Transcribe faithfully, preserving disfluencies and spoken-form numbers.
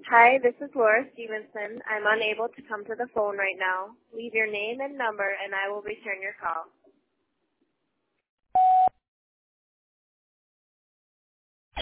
Hi, this is Laura Stevenson. I'm unable to come to the phone right now. Leave your name and number, and I will return your call.